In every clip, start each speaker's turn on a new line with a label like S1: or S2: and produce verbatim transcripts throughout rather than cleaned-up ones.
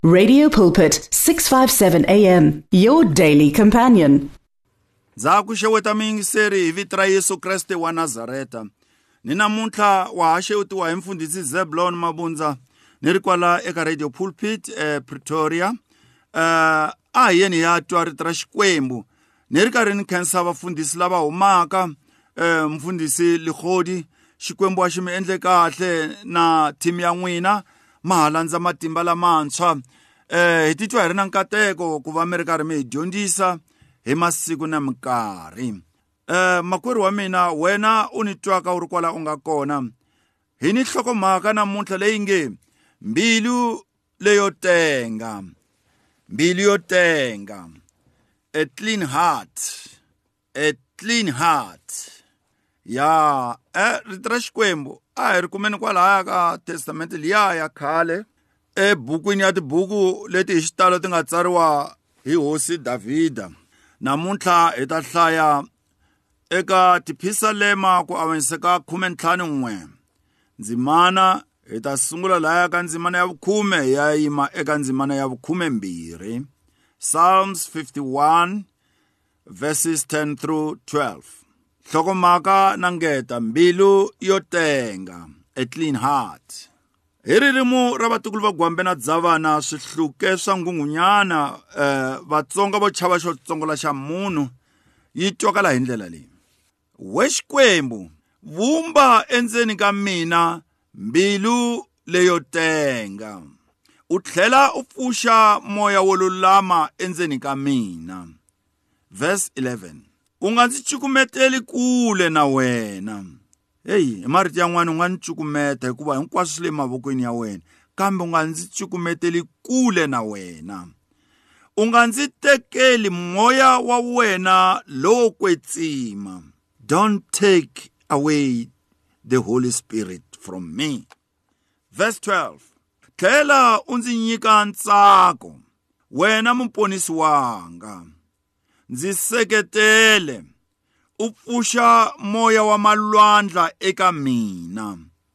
S1: Radio Pulpit, six fifty-seven A M, your daily companion.
S2: Za ku xeweta mingiseri hi vito ra Yesu Kreste wa Nazareta. Ni namuntlha wa ha xewetiwa hi mfundhisi Zebulon Mabundza ni ri kwala eka Radio Pulpit eh, Pretoria. Uh, a hi yeni ya twa rito ra Xikwembu. Ni ri karhi ni khensa vafundhisi lava humaka eh, mfundhisi Likhodi Xikwembu a xi mi endle kahle na team ya n'wina mahalandza matimba lamantshwa. Eh hi titwa hi ri na nkateko ku va mi ri karhi mi hi dyondzisa hi masiku na mikarhi. Eh makwerhu wa mina wena u ni twaka u ri kwala u nga kona. Hi ni hlokomhaka namuntlha leyi nge mbilu leyo tenga. Mbilu yo tenga. A clean heart. A clean heart. Ya eh rito ra Xikwembu a hi ri kumeni kwalaya ka testament liya ya khale e bukwini ya tibuku leti hi xitalo ti nga tsariwa hi hosi Davida. Namuntlha hi ta hlaya eka tiphisalema ku avanyiseka khume ntlhanu n'we. Ndzimana hi ta sungula laya ka ndzimana ya vukhume ya yima eka ndzimana ya vukhume mbirhi. Psalms fifty-one verses ten through twelve. Hlokomhaka na ngeta mbilu yo tenga, a clean heart. Hi ririmi ra vatukulu va Gwambe na Dzavana swihluke swa ngunghunyana eh Vatsonga vo chava xo tsongola xa munhu yi twakala hi ndlela leyi. We Xikwembu vumba endzeni ka mina mbilu leyo tenga, u tlhela u pfuxa moya wo lulama endzeni ka mina. Verse eleven. U nga ndzi cukumeteli kule na wena. Hey, hi marito yan'wana u nga ni cukumeta hikuva hinkwaswo swi le mavokweni ya wena, kambe u nga ndzi cukumeteli kule na wena. U nga ndzi tekeli moya wa wena lowo kwetsima. Don't take away the Holy Spirit from me. Verse twelve. Tlhela u ndzi nyika ntsako, wena muponisi wanga. Ndzi seketele, u pfuxa moya wa malwandla eka mina.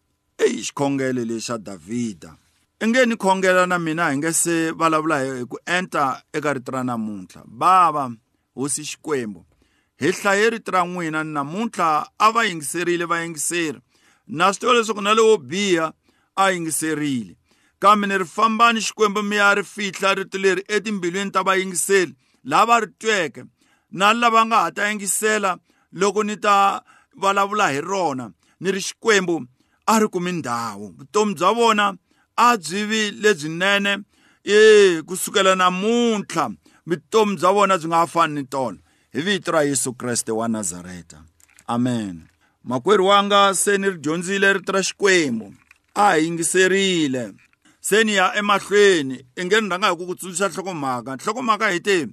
S2: Ey xikhongelo lexa Davida. Inge ni khongela na mina hi nge se vulavula hi ku enta eka rito ra namuntlha. Baba hosi Xikwembu, hi hlaye rito ra n'wina namuntlha a va yingiserile vayingiseri. Na swi tiva leswaku na lewo biha a yingiserile. Kambe ni ri fambani Xikwembu mi ya ri fihla rito leri etimbilwini ta vayingiseri lava ri tweke na lava nga ha ta yingisela loko ni ta vulavula hi rona. Ni ri Xikwembu a ri kumi ndhawu, vutomi bya vona a byi vi lebyinene eh kusukela namuntlha vutomi bya vona byi nga fani ni tona. Hi vito ra Yesu Kreste wa Nazareta, amen. Makwerhu wanga se ni ri dyondzile rito ra Xikwembu, a hi yingiserile, se ni ya emahlweni. I nge ni rhanga hi ku ku tsundzuxa nhlokomhaka. Nhlokomhaka hi te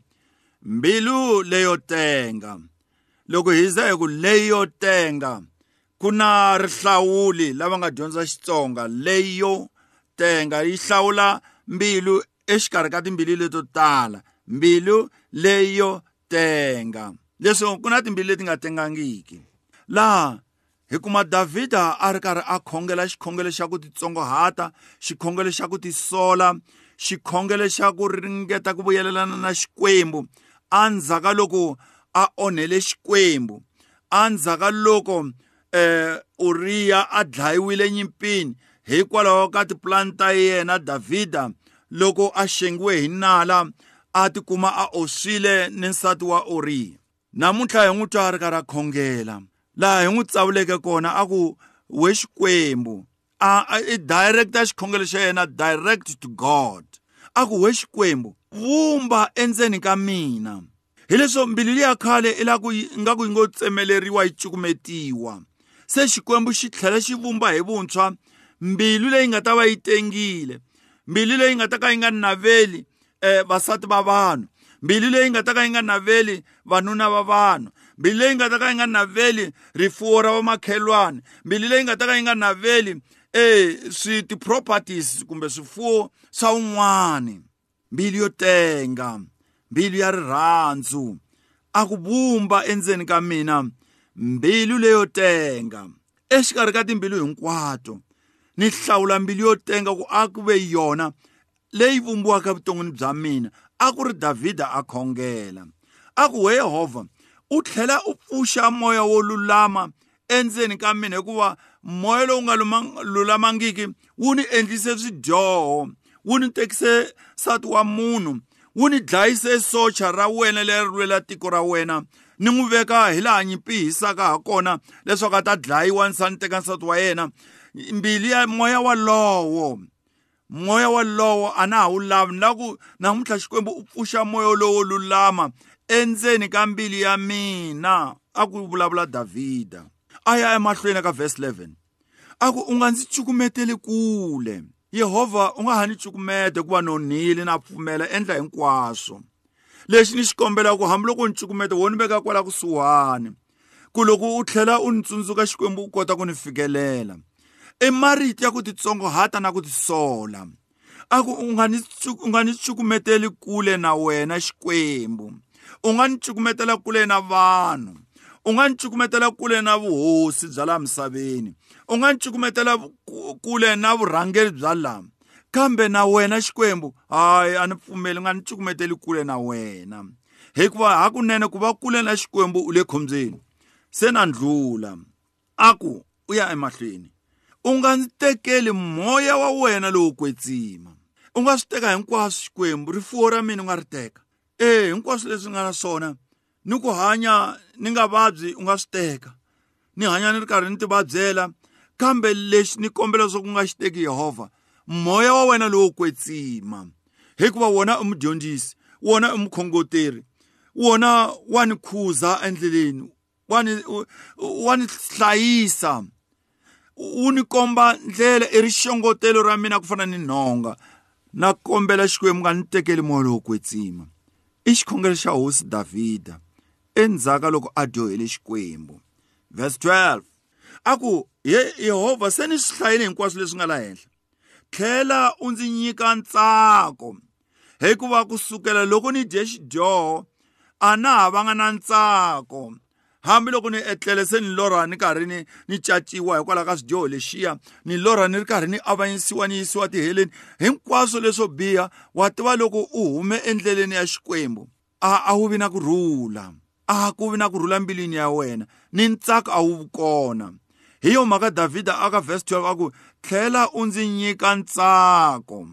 S2: mbilu leyo tenga. Loko hi za hi ku leyo tenga, ku na rihlawuli lava nga dyondza Xitsonga. Leyo tenga yi hlawula mbilu exikarhi ka timbili leto tala. Mbilu leyo tenga. Leswo ku na timbili leti nga tengangiki. Laha hi kuma Davida a ri karhi a khongela xikhongelo xa ku titsongohata, xikhongelo xa ku tisola, xikhongelo xa ku ringeta ku vuyelelana na Xikwembu andzhaka loko a onhele Xikwembu, andzhaka loko eh Uriya a dlayiwile nyimpini hikwalaho ka tipulani ta yena. Davida loko a xengiwe hi nala a tikuma a oswile ni nsati wa Uriya. Namuntlha hi n'wi twa a ri karhi a khongela, laha hi n'wi tsavuleke kona a ku we Xikwembu a i directa xikhongelo xa yena direct to God. A ku we Xikwembu vumba endzeni ka mina. Hi leswo mbilu ya khale ila ku nga ku yi ngo tsemeleriwa yi cukumetiwa. Se Xikwembu xi tlhela xi vumba hi vuntshwa mbilu leyi nga ta va yi tengile, mbilu leyi nga ta ka yi nga naveli eh vasati va vanhu, mbilu leyi nga ta ka yi nga naveli vanuna va vanhu, mbilu leyi nga ta ka yi nga naveli rifuwo ra vamakhelwane, mbilu leyi nga ta ka yi nga naveli eh swi ti properties kumbe swifuwo swa un'wani. Mbilu yo tenga, mbilu ya rirhandzu. A ku vumba endzeni ka mina mbilu leyo tenga. Exikarhi ka timbilu hinkwato ni hlawula mbilu yo tenga ku a ku ve yona leyi vumbiwaka vuton'wini bya mina a ku ri Davhida a khongela. A ku we Yehovha u tlhela u pfuxa moya wo lulama endzeni ka mina, hikuva moya lowu nga lulamangiki wu ni endlise swidyoho, wu ni tekise nsati wa munhu, wu ni dlayise socha ra wena leri lwela tiko ra wena, ni n'wi veka hi laha nyimpi hi hisaka ha kona leswaku a ta dlayiwa ni sani teka nsati wa yena. Mbili ya moya walowo moya walowo a na ha wu lavi. Ni la ku namuntlha Xikwembu u pfuxa moya lowo lulama endzeni ka mbili ya mina, a ku vulavula Davhida. A ya emahlweni ka verse eleven, a ku u nga ndzi cukumeteli kule Yehovha, u nga ha ni cukumete hikuva nonhile na pfumela endla hinkwaswo lexi ni xi kombela ku hambi loko ni cukumete wo ni veka kwala kusuhani, ku loko u tlhela u ni tsundzuka Xikwembu u kota ku ni fikelela. I marito ya ku titsongohata na ku tisola. A ku u nga ni u nga ni cukumeteli kule na wena Xikwembu, u nga ni cukumetela kule na vanhu, u nga ni cukumetela kule na vuhosi bya la misaveni, u nga ni cukumetela kule na vurhangeri bya laha, kambe na wena Xikwembu hayi a ni pfumeli, u nga ni cukumeteli kule na wena. Hikuva hakunene ku va kule na Xikwembu u le khombyeni se na ndlula. A ku u ya emahlweni, u nga ndzi tekeli moya wa wena lowu kwetsima. U nga swi teka hinkwaswo Xikwembu, rifuwo ra mina u nga ri teka. E hinkwaswo leswi nga na swona, ni ku hanya ni nga vabyi u nga swi teka, ni hanya ni ri karhi ni ti vabyela, kambe lexi ni kombela swa ku nga xi teki Yehovha, moya wa wena lowo kwetsima. Hikuva wona u mudyondzisi, wona u mukhongoteri, wona wa ni khuza endleleni, wa ni wa ni hlayisa, u ni komba ndlela i rixongotelo ra mina ku fana ni nhonga. Na kombela Xikwembu nga ni tekeli moya lowo kwetsima. I xikhongelo xa hosi Davhida endzhaka loko a dyohele Xikwembu. Verse twelve, a ku Yehovha se ni swi hlayile hinkwaswo leswi nga la henhla, tlhela u ndzi nyika ntsako. Hikuva kusukela loko ni dye xidyoho a na ha vanga na ntsako, hambi loko ni etlele se ni lorha ni karhi ni ni caciwa hikwalaho ka swidyoho lexiya, ni lorha ni ri karhi ni avanyisiwa ni yisiwa tiheleni. Hinkwaswo leswo biha wa tiva loko u hume endleleni ya Xikwembu a a wu vi na kurhula, a ku vi na kurhula mbilwini ya wena, ni ntsako a wu kona. Hi yo mhaka Davhida aka verse twelve a ku tlhela u ndzi nyika ntsako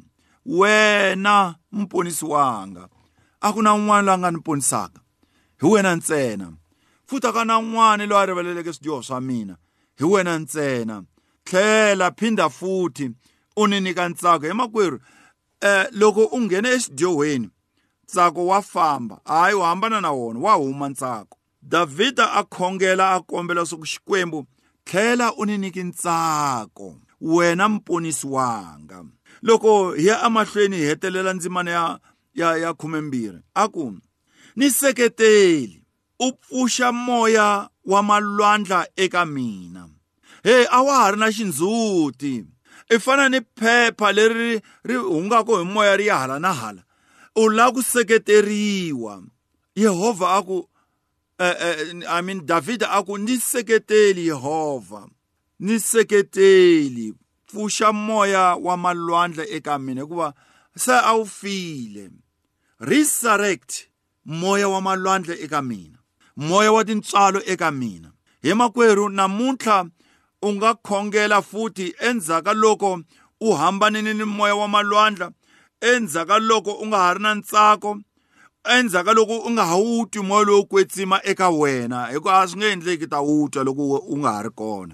S2: wena mponisi wanga. A ku na un'wana loyi a nga ni ponisaka, hi wena ntsena. Futhi a ka na un'wana loyi a rivaleleke swidyoho swa mina, hi wena ntsena. Tlhela phinda futhi u ni nyika ntsako. Hi makwerhu eh loko u nghena exidyohweni ntsako wa famba, hayi u hambana na wona, wa huma ntsako. Davhida a khongela a kombela swa ku Xikwembu tlhela u ni nyiki ntsako wena mponisi wanga. Loko hi ya amahlweni hi hetelela ndzimana ya ya ya khumembirhi, a ku ni seketeli u pfuxa moya wa malwandla eka mina. Hey, a wa ha ri na xindzhuti, i fana ni phepha leri ri hungako hi moya ri ya hala na hala, u la ku seketeriwa. Yehovha a ku eh, eh, I mean Davhida a ku ni seketeli Yehovha, ni seketeli pfuxa moya wa malwandla eka mina, hikuva se a wu file. Resurrect moya wa malwandla eka mina, moya wa tintswalo eka mina. Hi makwerhu namuntlha u nga khongela futhi endzhaka loko u hambanini ni moya wa malwandla, endzhaka loko u nga ha ri na ntsako, endzhaka loko u nga ha wu twi moya lowo kwetsima eka wena, hikuva a swi nge endleki ta wu twa loko u nga ha ri kona.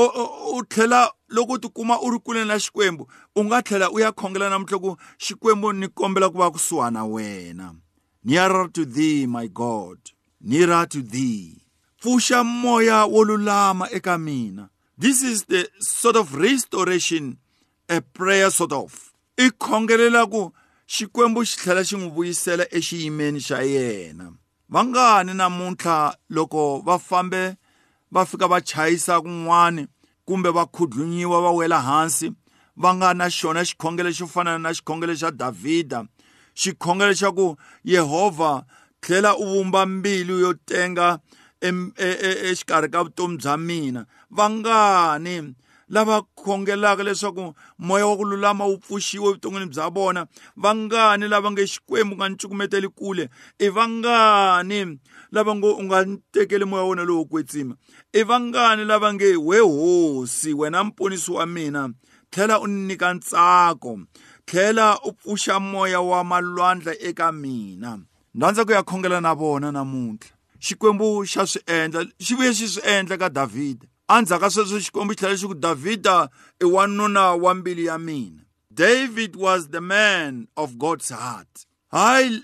S2: U tlhela loko u tikuma u ri kule na Xikwembu, u nga tlhela u ya khongela namuntlha ku Xikwembu ni kombela ku va kusuhana wena. Nearer to thee, my God, nearer to thee. Pfuxa moya wo lulama eka mina. This is the sort of restoration, a prayer sort of. I khongelela ku Xikwembu xi tlhela xi n'wi vuyisela exiyimeni xa yena. Vangani namuntlha loko va fambe va fika va chayisa kun'wana kumbe va khudlunyiwa va wela hansi, va nga na xona xikhongelo xo fana na xikhongelo xa Davhida, xikhongelo xa ku Yehovha tlhela u vumba mbilu yo tenga exikarhi ka vutomi bya mina. Vangani lava khongelaka leswaku moya wa ku lulama wu pfuxiwe evuton'wini bya vona? Vangani lava nge Xikwembu nga ncukumeteli kule? I vangani lava ngo u nga tekeli moya wona lowo kwetsima? I vangani lava nge we hosi, wena mponisi wa mina, tlhela u nyika ntsako, tlhela u pfuxa moya wa malwandla eka mina? Ndanza ku ya khongela na vona namuntlha. Xikwembu xa swi endla, xi vuye xi swi endla ka Davhida. Andzhaka sweswo Xikwembu xi tlhela xi ku Davhida i wanuna wa mbilu ya mina. David was the man of God's heart. Hayi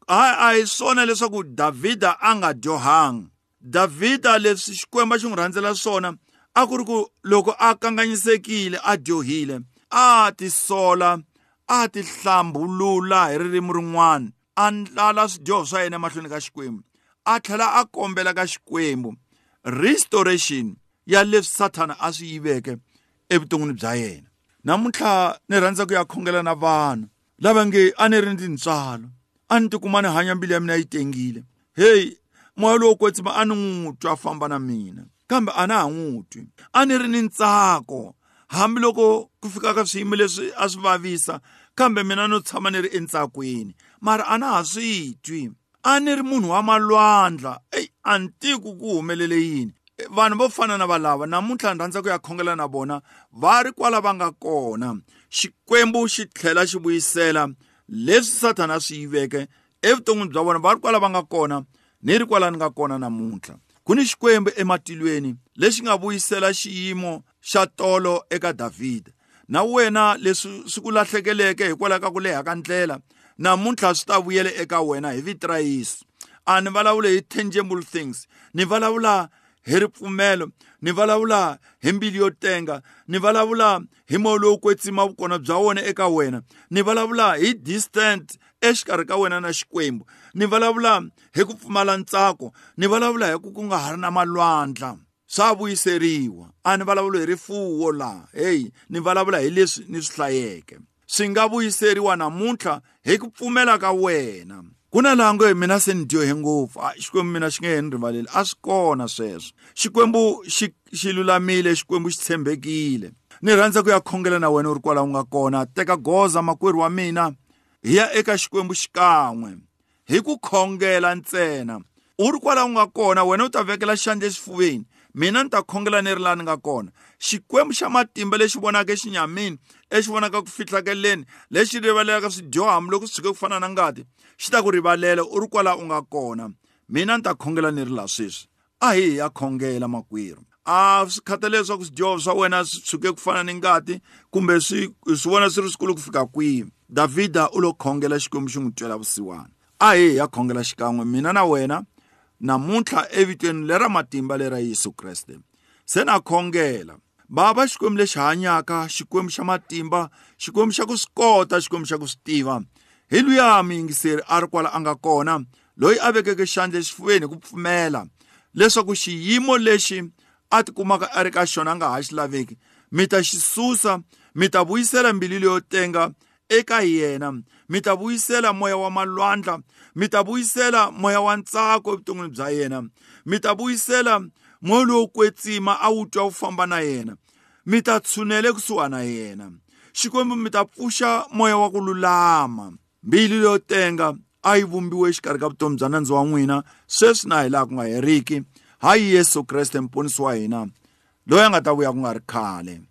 S2: a hi swona leswaku Davhida a nga dyohanga. Davhida leswi Xikwembu xi n'wi rhandzela swona a ku ri ku loko a kanganyisekile, a dyohile, a ti sola, a ti hlambulula hi ririmi rin'wana, a ndlala swidyoho swa yena emahlweni ka Xikwembu, a tlhela a kombela ka Xikwembu restoration ya leswi Sathana a swi yiveke evuton'wini bya yena. Namuntlha ni rhandza ku ya khongela na vanhu lava nge a ni ri ni tintswalo, a ni tikuma ni hanya mbilu ya mina yi tengile. Hey, moya lowo kwetsima a ni n'wi twa famba na mina, kambe a na ha n'wi twi. A ni ri ni ntsako hambi loko ku fika ka swiyimo leswi a swi vavisa, kambe mina no tshama ni ri entsakweni, mara a na ha swi twi. A ni ri munhu wa malwandla, ey, a ni tivi ku ku humelele yini. Vanhu vo fana na valava namuntlha ni rhandza ku ya khongela na vona, va ri kwala va nga kona. Xikwembu xi tlhela xi vuyisela leswi Sathana a swi yiveke evuton'wini bya vona. Va ri kwala va nga kona, ni ri kwala ni nga kona namuntlha. Ku ni Xikwembu ematilweni lexi nga vuyisela xiyimo xa tolo eka Davhida. Na wena leswi swi ku lahlekeleke hikwalaho ka ku leha ka ndlela, namuntlha swi ta vuyela eka wena hi vito ra Yesu. A ni vulavula hi tangible things, ni vulavula hi ripfumelo, ni vulavula hi mbilu yo tenga, ni vulavula hi moya lowo kwetsima vukona bya wona eka wena, ni vulavula hi distant exikarhi ka wena na Xikwembu, ni vulavula hi ku pfumala ntsako, ni vulavula hi ku ku nga ha ri na malwandla. Swa vuyiseriwa. A ni vulavula hi rifuwo laha, hey, ni vulavula hi leswi ni swi hlayeke. Swi nga vuyiseriwa namuntlha hi ku pfumela ka wena. Ku na laha ngo mina se ni dyohe ngopfu, Xikwembu mina xi nge ni rivaleli, a swi kona sweswo. Xikwembu xi xi lulamile, Xikwembu xi tshembekile. Ni rhandza ku ya khongela na wena u ri kwala u nga kona. Teka goza makwerhu wa mina, hi ya eka Xikwembu xikan'we hi ku khongela ntsena. U ri kwala u nga kona, wena u ta vekela xandla exifuveni, mina ni ta khongela ni ri laha ni nga kona. Xikwembu xa matimba lexi vonaka exinyamini, exi vonaka ku fihlakeleni, lexi rivalelaka swidyoho hambi loko swi tshuke ku fana na ngati, xi ta ku rivalela u ri kwala u nga kona. Mina ni ta khongela ni ri laha sweswi. A hi ya khongela makwerhu. A swi khathaleli leswaku swidyoho swa wena swi tshuke ku fana ni ngati kumbe swi swi vona swi ri swikulu ku fika kwihi. Davhida u lo khongela, Xikwembu xi n'wi twela vusiwana. A hi ya khongela xikan'we mina na wena namuntlha evitweni lera matimba lera Yesu Kreste. Se na khongela Baba, Xikwembu lexi hanyaka, Xikwembu xa matimba, Xikwembu xa ku swi kota, Xikwembu xa ku swi tiva. Hi luya muyingiseri a ri kwala a nga kona, loyi a vekeke xandla exifuveni ku pfumela leswaku xiyimo lexi a tikumaka a ri ka xona a nga ha xi laveki, mi ta xi susa, mi ta vuyisela mbilu leyo tenga eka yena, mi ta vuyisela moya wa malwandla, mi ta vuyisela moya wa ntsako evuton'wini bya yena, mi ta vuyisela moya lowo kwetsima a wu twa wu famba na yena, mi ta tshunele kusuhana na yena. Xikwembu mi ta pfuxa moya wa ku lulama, mbilu leyo tenga a yi vumbiwe exikarhi ka vutomi bya nandzu wa n'wina sweswi na hi laha ku nga heriki. Hayi Yesu Kreste mponisi wa hina loyi a nga ta vuya ku nga ri khale.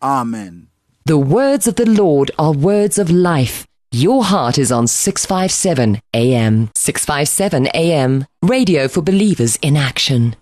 S2: Amen.
S3: The words of the Lord are words of life. Your heart is on six fifty-seven A M. six fifty-seven A M, radio for believers in action.